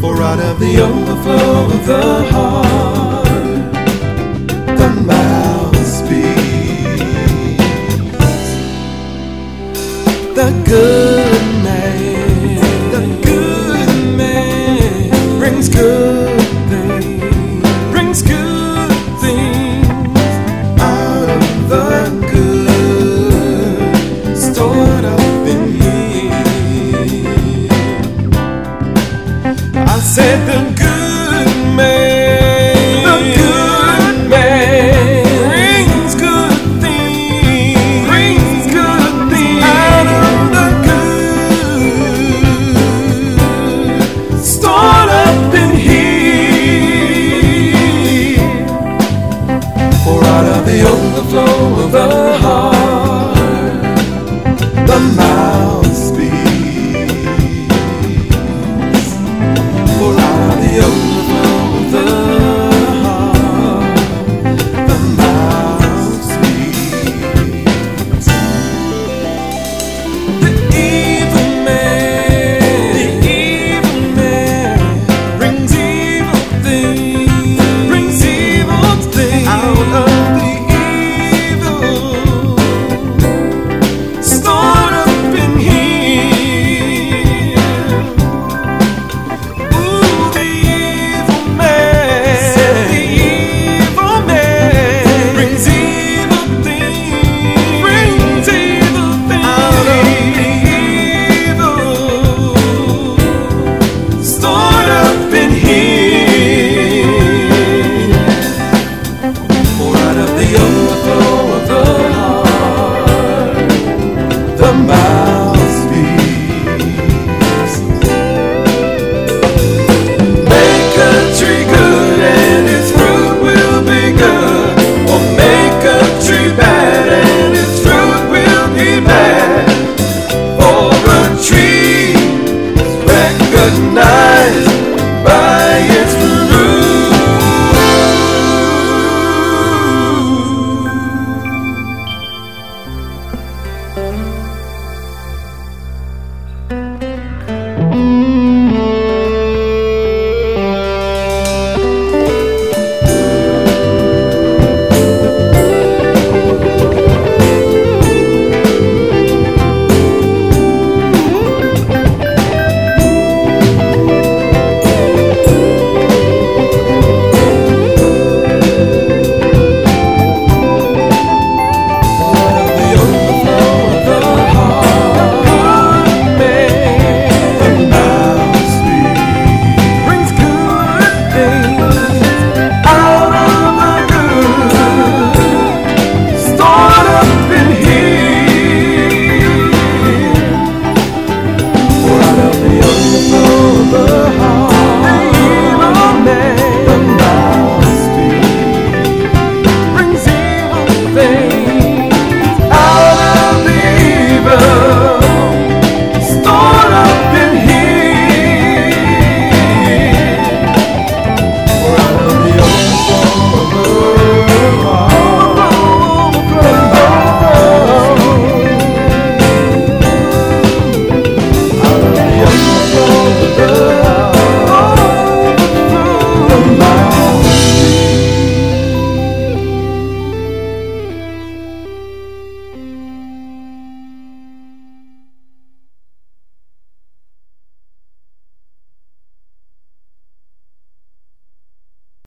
For out of the overflow of the heart, the mouth speaks. The good man brings good things out of the good stored up in here. I said the good man brings good things out of the good stored up in here. For out of the overflow of the